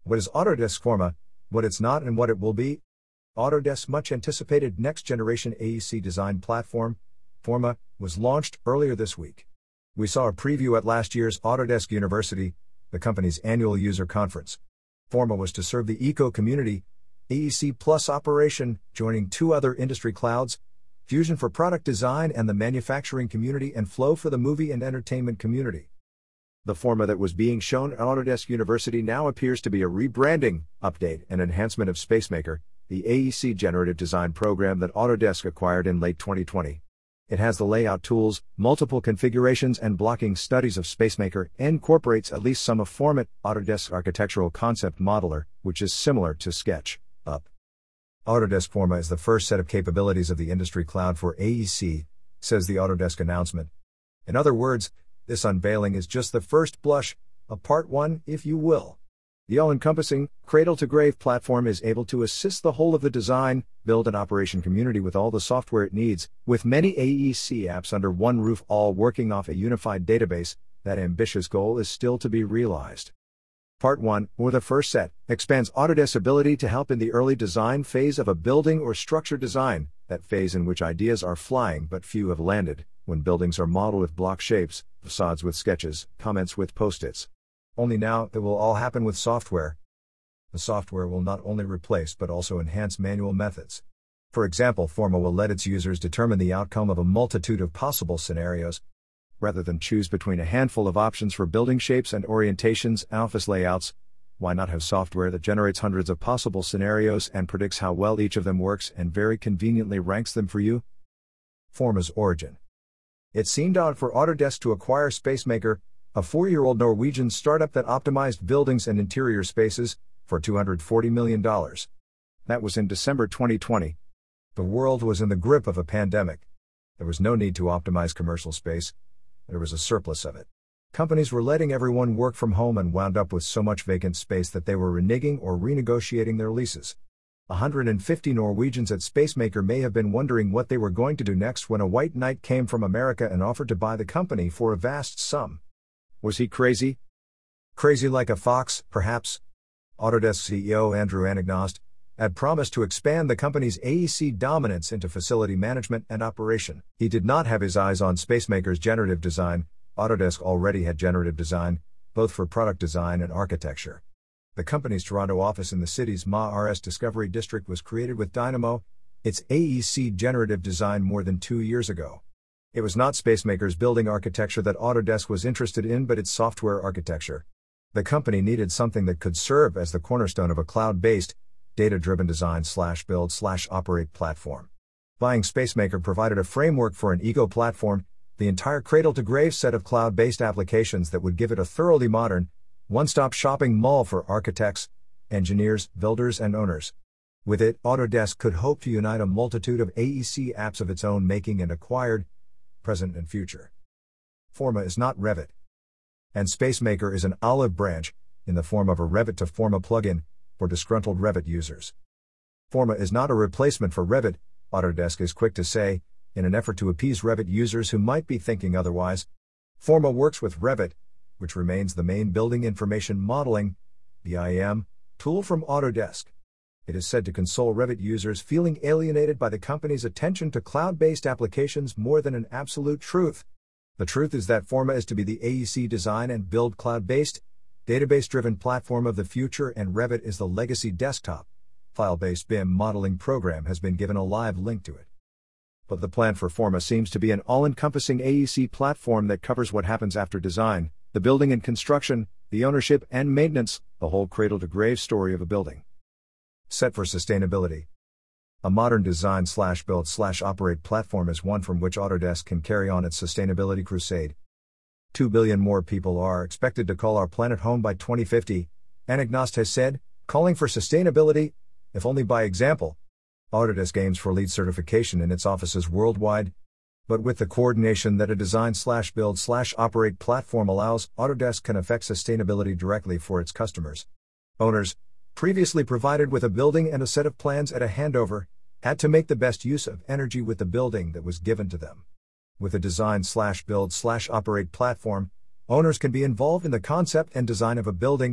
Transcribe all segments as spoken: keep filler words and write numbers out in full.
What is Autodesk Forma, what it's not and what it will be? Autodesk's much-anticipated next-generation A E C design platform, Forma, was launched earlier this week. We saw a preview at last year's Autodesk University, the company's annual user conference. Forma was to serve the eco-community, A E C Plus operation, joining two other industry clouds, Fusion for product design and the manufacturing community, and Flow for the movie and entertainment community. The Forma that was being shown at Autodesk University now appears to be a rebranding, update, and enhancement of SpaceMaker, the A E C generative design program that Autodesk acquired in late twenty twenty. It has the layout tools, multiple configurations and blocking studies of SpaceMaker, and incorporates at least some of Forma, Autodesk's architectural concept modeler, which is similar to SketchUp. Autodesk Forma is the first set of capabilities of the industry cloud for A E C, says the Autodesk announcement. In other words, this unveiling is just the first blush, a part one, if you will. The all-encompassing, cradle-to-grave platform is able to assist the whole of the design, build and operation community with all the software it needs, with many A E C apps under one roof, all working off a unified database. That ambitious goal is still to be realized. Part one, or the first set, expands Autodesk's ability to help in the early design phase of a building or structure design, that phase in which ideas are flying but few have landed, when buildings are modeled with block shapes, facades with sketches, comments with post-its. Only now, it will all happen with software. The software will not only replace but also enhance manual methods. For example, Forma will let its users determine the outcome of a multitude of possible scenarios, rather than choose between a handful of options for building shapes and orientations and office layouts. Why not have software that generates hundreds of possible scenarios and predicts how well each of them works and very conveniently ranks them for you? Forma's origin. It seemed odd for Autodesk to acquire SpaceMaker, a four-year-old Norwegian startup that optimized buildings and interior spaces, for two hundred forty million dollars. That was in December twenty twenty. The world was in the grip of a pandemic. There was no need to optimize commercial space. There was a surplus of it. Companies were letting everyone work from home and wound up with so much vacant space that they were reneging or renegotiating their leases. one hundred fifty Norwegians at SpaceMaker may have been wondering what they were going to do next when a white knight came from America and offered to buy the company for a vast sum. Was he crazy? Crazy like a fox, perhaps? Autodesk C E O Andrew Anagnost had promised to expand the company's A E C dominance into facility management and operation. He did not have his eyes on SpaceMaker's generative design. Autodesk already had generative design, both for product design and architecture. The company's Toronto office in the city's M A R S Discovery District was created with Dynamo, its A E C generative design, more than two years ago. It was not SpaceMaker's building architecture that Autodesk was interested in, but its software architecture. The company needed something that could serve as the cornerstone of a cloud-based, data-driven design slash build slash operate platform. Buying SpaceMaker provided a framework for an eco-platform, the entire cradle-to-grave set of cloud-based applications that would give it a thoroughly modern, one-stop shopping mall for architects, engineers, builders and owners. With it, Autodesk could hope to unite a multitude of A E C apps of its own making and acquired, present and future. Forma is not Revit. And SpaceMaker is an olive branch, in the form of a Revit to Forma plugin, for disgruntled Revit users. Forma is not a replacement for Revit, Autodesk is quick to say, in an effort to appease Revit users who might be thinking otherwise. Forma works with Revit, which remains the main building information modeling, B I M, tool from Autodesk. It is said to console Revit users feeling alienated by the company's attention to cloud-based applications more than an absolute truth. The truth is that Forma is to be the A E C design and build cloud-based, database-driven platform of the future, and Revit is the legacy desktop, file-based B I M modeling program has been given a live link to it. But the plan for Forma seems to be an all-encompassing A E C platform that covers what happens after design, the building and construction, the ownership and maintenance, the whole cradle-to-grave story of a building. Set for sustainability. A modern design slash build slash operate platform is one from which Autodesk can carry on its sustainability crusade. Two billion more people are expected to call our planet home by twenty fifty, Anagnost has said, calling for sustainability, if only by example. Autodesk aims for LEED certification in its offices worldwide. But with the coordination that a design slash build slash operate platform allows, Autodesk can affect sustainability directly for its customers. Owners, previously provided with a building and a set of plans at a handover, had to make the best use of energy with the building that was given to them. With a design slash build slash operate platform, owners can be involved in the concept and design of a building,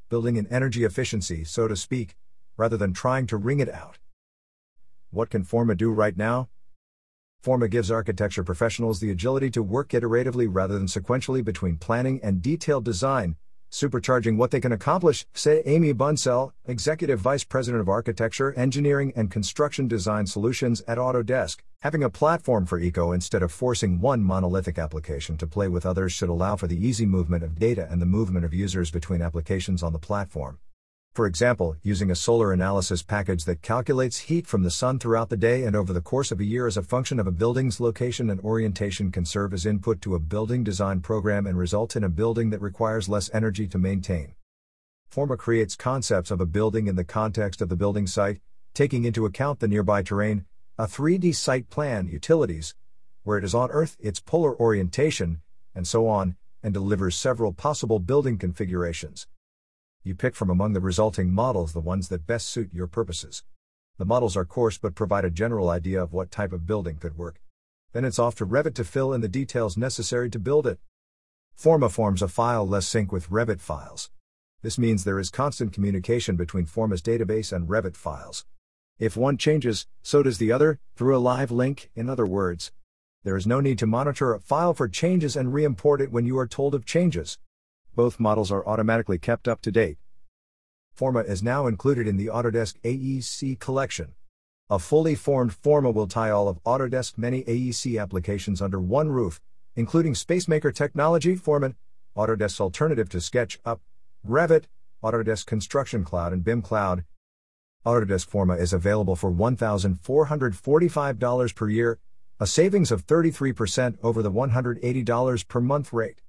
building in energy efficiency, so to speak, rather than trying to wring it out. What can Forma do right now? Forma gives architecture professionals the agility to work iteratively rather than sequentially between planning and detailed design, supercharging what they can accomplish, said Amy Bunsell, Executive Vice President of Architecture, Engineering and Construction Design Solutions at Autodesk. Having a platform for eco instead of forcing one monolithic application to play with others should allow for the easy movement of data and the movement of users between applications on the platform. For example, using a solar analysis package that calculates heat from the sun throughout the day and over the course of a year as a function of a building's location and orientation can serve as input to a building design program and result in a building that requires less energy to maintain. Forma creates concepts of a building in the context of the building site, taking into account the nearby terrain, a three D site plan, utilities, where it is on Earth, its polar orientation, and so on, and delivers several possible building configurations. You pick from among the resulting models the ones that best suit your purposes. The models are coarse but provide a general idea of what type of building could work. Then it's off to Revit to fill in the details necessary to build it. Forma forms a file-less sync with Revit files. This means there is constant communication between Forma's database and Revit files. If one changes, so does the other, through a live link, in other words. There is no need to monitor a file for changes and re-import it when you are told of changes. Both models are automatically kept up to date. Forma is now included in the Autodesk A E C collection. A fully formed Forma will tie all of Autodesk's many A E C applications under one roof, including SpaceMaker Technology, Forma, Autodesk's alternative to SketchUp, Revit, Autodesk Construction Cloud and B I M Cloud. Autodesk Forma is available for one thousand four hundred forty-five dollars per year, a savings of thirty-three percent over the one hundred eighty dollars per month rate.